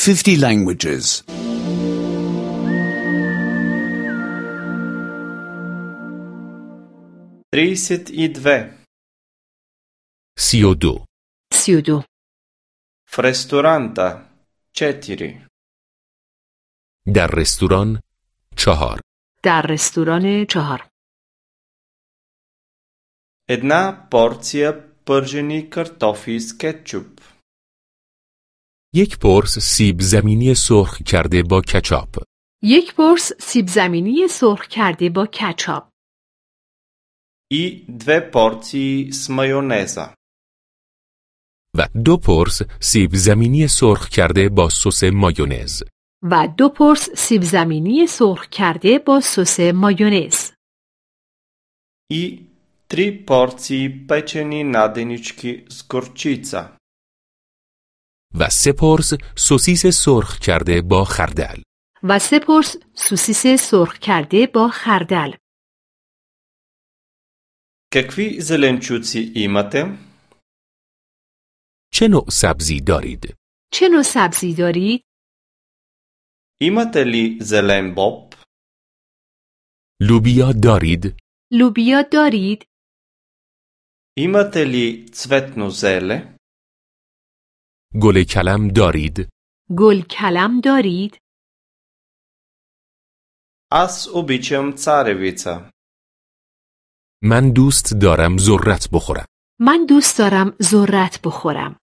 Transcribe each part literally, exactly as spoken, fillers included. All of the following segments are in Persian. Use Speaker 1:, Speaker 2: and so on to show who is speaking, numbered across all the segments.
Speaker 1: fifty languages.
Speaker 2: тридцать и две.
Speaker 3: سی و دو.
Speaker 4: سی و دو.
Speaker 2: В ресторанта четири.
Speaker 3: در رستوران چهار.
Speaker 4: در رستوران چهار.
Speaker 2: Една порция пържени картофи с кетчуп.
Speaker 3: یک قرص سیب زمینی سرخ کرده با کچاپ.
Speaker 4: یک قرص سیب زمینی سرخ کرده با کچاپ.
Speaker 2: И две порции с майонеза.
Speaker 3: و دو قرص سیب زمینی سرخ کرده با سس مایونز.
Speaker 4: و دو قرص سیب زمینی سرخ کرده با سس مایونز.
Speaker 2: И три порции печени наденички с горчица.
Speaker 3: و сه قرص سوسیس سرخ کرده با خردل.
Speaker 4: و سه قرص سوسیس سرخ کرده با خردل.
Speaker 2: Какви зеленчуци имате?
Speaker 3: چه نوع سبزی دارید؟
Speaker 4: چه نوع سبزی دارید؟
Speaker 2: Имате ли зелен боб?
Speaker 3: لوبیا دارید؟
Speaker 4: لوبیا دارید؟
Speaker 2: Имате ли цветно зеле?
Speaker 3: گل کلم دارید؟
Speaker 4: گل کلم دارید؟
Speaker 2: Аз обичам царевица.
Speaker 3: من دوست دارم ذرت بخورم.
Speaker 4: من دوست دارم ذرت بخورم.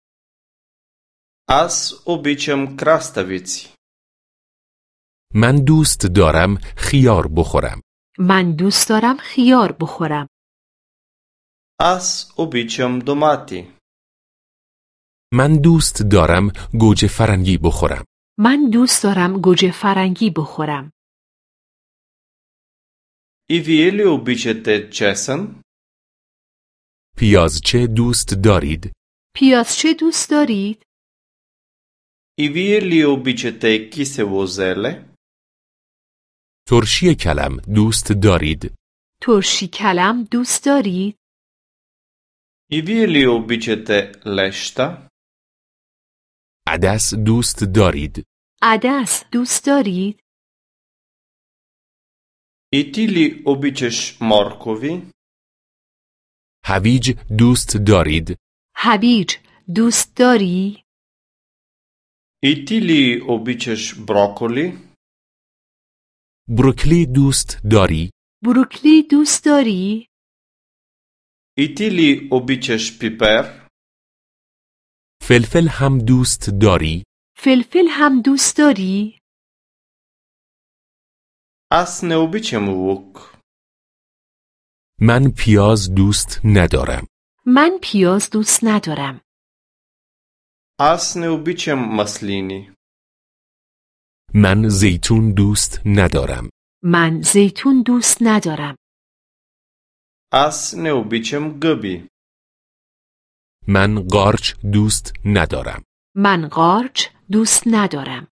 Speaker 2: Аз обичам краставици.
Speaker 3: من دوست دارم خیار بخورم.
Speaker 4: من دوست دارم خیار بخورم.
Speaker 2: Аз обичам домати.
Speaker 3: من دوست دارم گوجه فرنگی بخورم.
Speaker 4: من دوست دارم گوجه فرنگی بخورم.
Speaker 2: И вие ли обичате чесън?
Speaker 3: پیازچه دوست دارید؟
Speaker 4: پیازچه دوست دارید؟
Speaker 2: И вие ли обичате кисело зеле?
Speaker 3: ترشی کلم دوست دارید؟
Speaker 4: ترشی کلم دوست دارید؟
Speaker 2: И вие ли обичате леща?
Speaker 3: عدس دوست دارید؟
Speaker 4: عدس دوست دارید؟
Speaker 2: И ти ли обичаш моркови?
Speaker 3: هویج دوست دارید؟
Speaker 4: هویج دوست داری؟
Speaker 2: И ти ли обичаш броколи?
Speaker 3: بروکلی دوست داری؟
Speaker 4: بروکلی دوست داری؟
Speaker 2: И ти ли обичаш пипер?
Speaker 3: فلفل هم دوست داری؟
Speaker 4: فلفل هم دوست داری؟
Speaker 2: Аз не обичам лук.
Speaker 3: من پیاز دوست ندارم.
Speaker 4: من پیاز دوست ندارم.
Speaker 2: Аз не обичам маслини.
Speaker 3: من زیتون دوست ندارم.
Speaker 4: من زیتون دوست ندارم.
Speaker 2: Аз не обичам гъби.
Speaker 3: من قارچ دوست ندارم.
Speaker 4: من قارچ دوست ندارم.